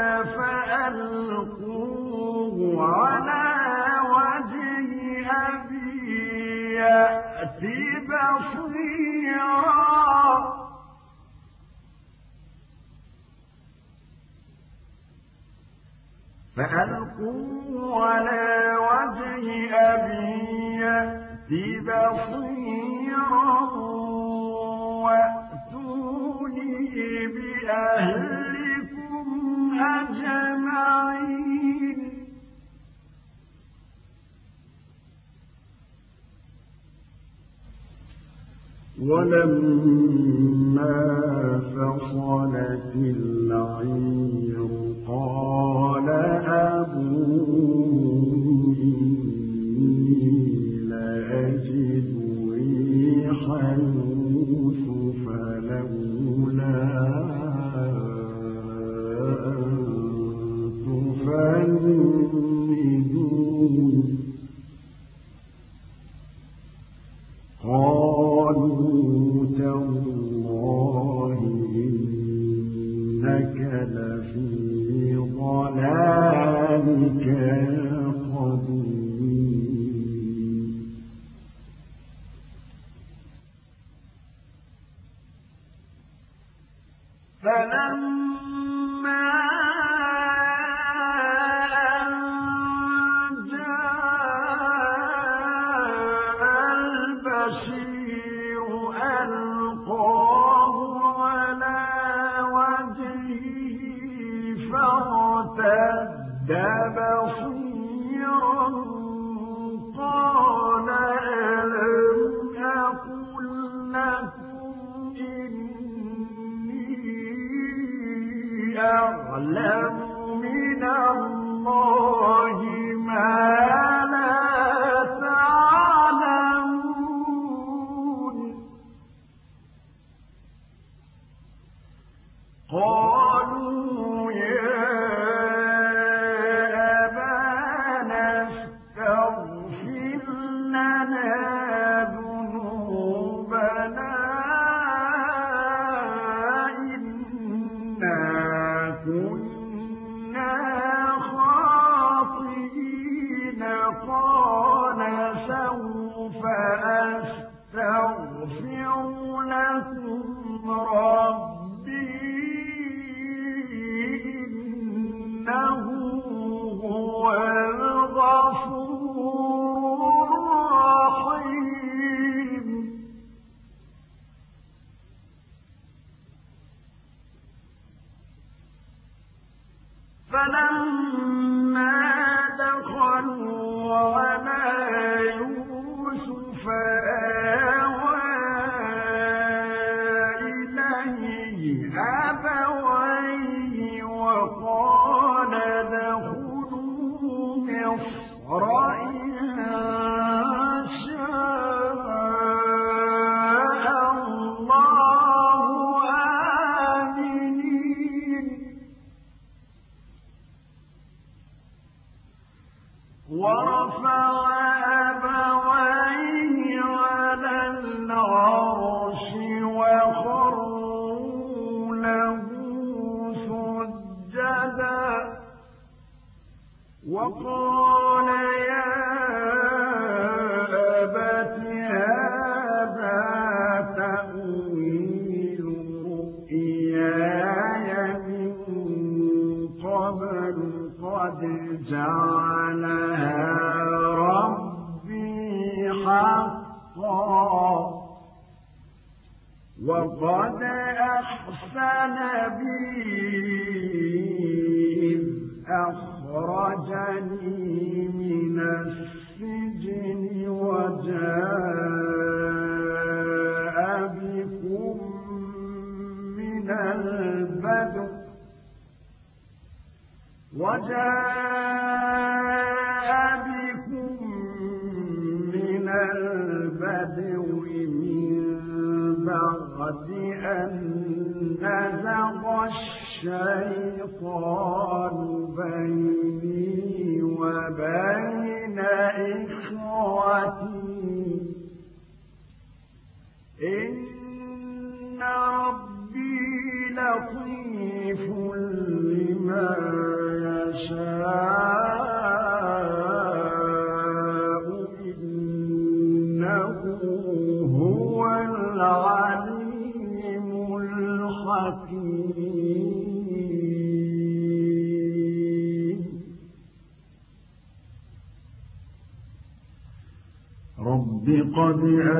فألقوه على وجه أبي يأت بصيرا فألقوه على وجه أبي يأت بصيرا وأتوني بأهلكم أجمعين ولما فصلت العير قال أبوهم إني لأجد ريح يوسف لولا أن تفندون قالوا تالله إنك لفي ضلالك القديم فلما أن جاء البشير ألقاه على وجهه فارتد بصيرا قال ألم أقل لكم إني أعلم من الله ما لا تعلمون قالوا يا أبانا استغفر لنا ذنوبنا إنا كنا خاطئين قال سوف أستغفر لكم ربي إنه هو الغفور الرحيم فلما دخلوا على يوسف آوى إليه أبويه وقال ادخلوا مصر إن شاء الله آمنين ورفع أبويه على العرش وخروا له سجدا وقال يا أبت هذا تأويل رؤياي من قبل قد جعلها ربي حقا وقد أحسن بي إذ أخرجني من السجن وجاء بكم من البدو من بعد أن نزغ الشيطان بيني وبين إخوتي إن ربي قد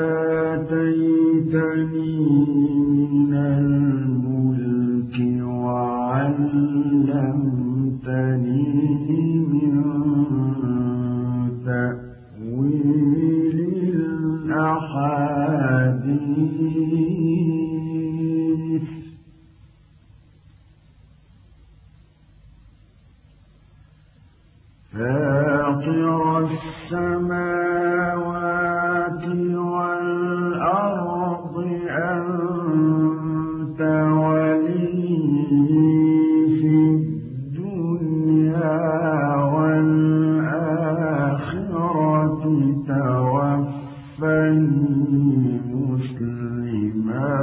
آتيتني من الملك وعلمتني من تأويل الأحاديث فاطر السماوات والأرض أنت ولي في الدنيا والآخرة توفني مسلما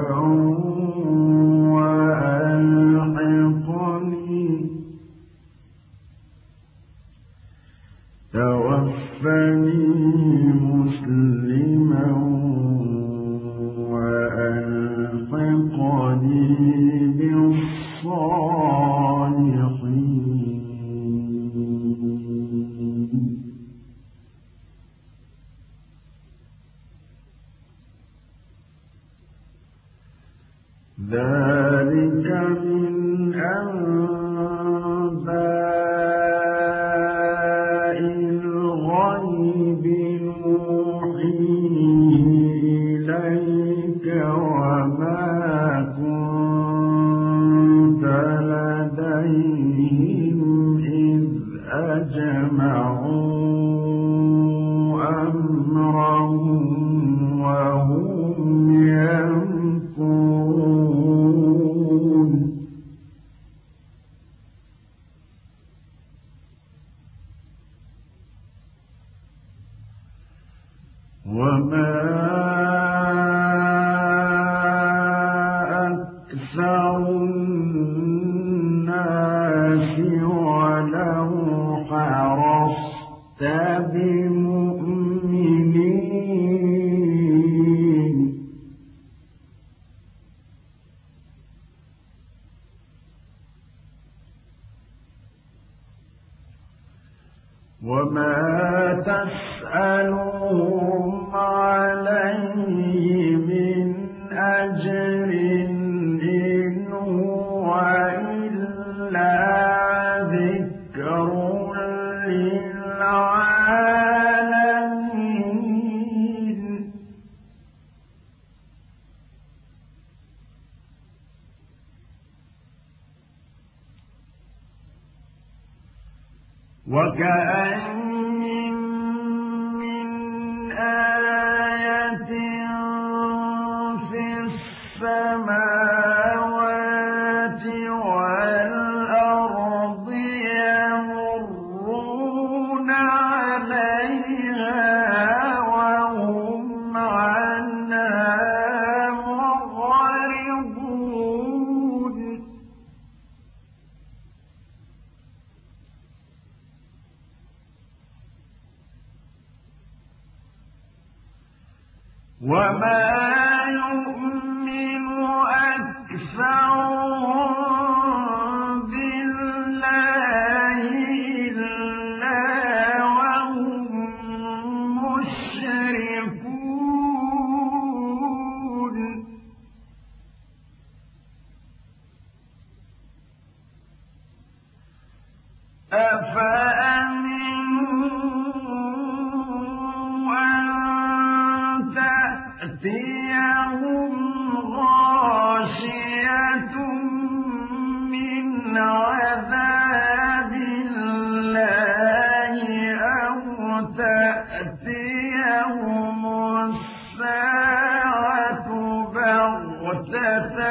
وألحقني بالصالحين. ذلك من أنباء الغيب نوحيه إليك وما كنت لديهم إذ أجمعوا أمرهم وهم يمكرون. وما أكثر الناس ولو حرصت بمؤمنين. وما تسألهم عليه من أجر إن هو إلا ذكر للعالمين. وكأين من آية في السماوات والأرض يمرون عليها وهم عنها معرضون. وما يؤمن أكثرهم بالله إلا وهم مشركون. تأتيهم غاشية من عذاب الله أو تأتيهم الساعة بغتة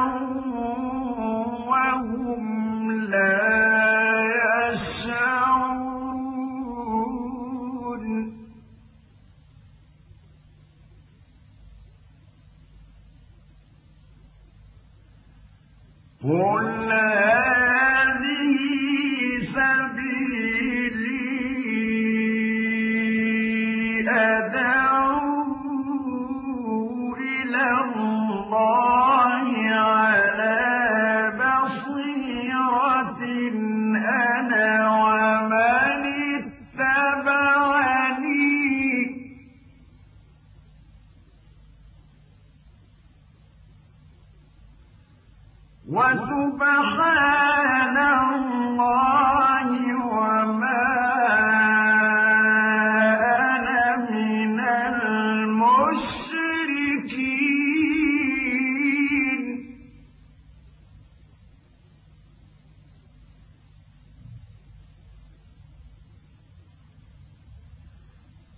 وهم لا يشعرون. قل هذه سبيلي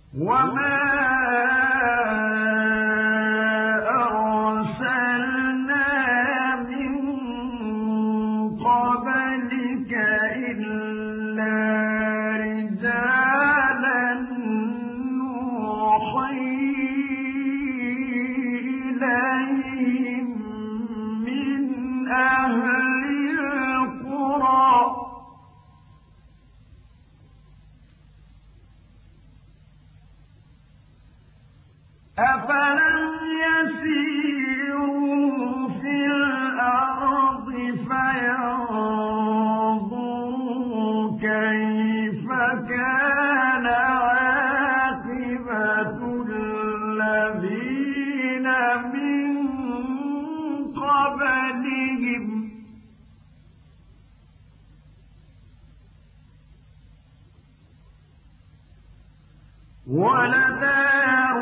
وما أرسلنا من قبلك إلا رجالا نوحي إليهم من أهل القرى أفلم يسيروا في الأرض فينظروا كيف كان عاقبة الذين من قبلهم ولدار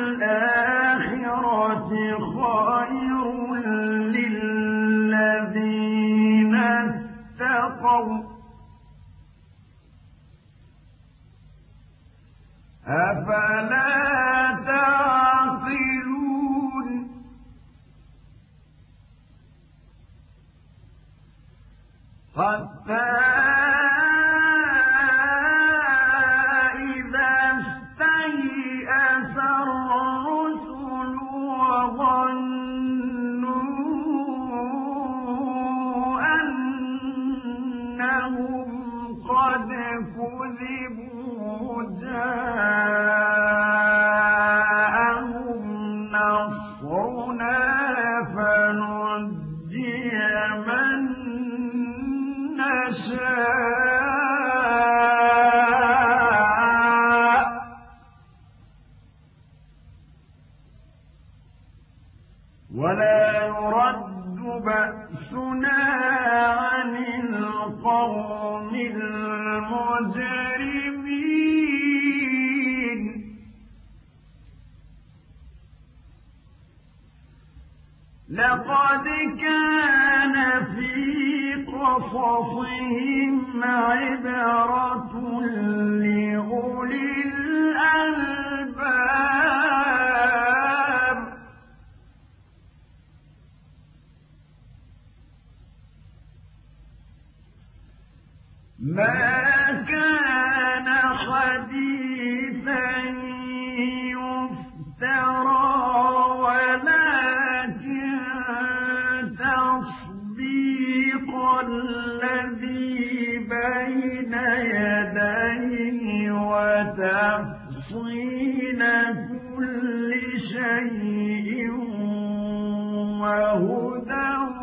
الآخرة خير للذين اتقوا أفلا تعقلون حتى الرسل وظنوا أنهم قد كذبوا جاءهم نصرنا فنجي من نشاء ولا يرد بأسنا عن القوم المجرمين لقد كان في قصصهم عبرة لأولي الألباب ما كان حديثا يفترى ولكن تصديق الذي بين يديه وتفصيل كل شيء وهدى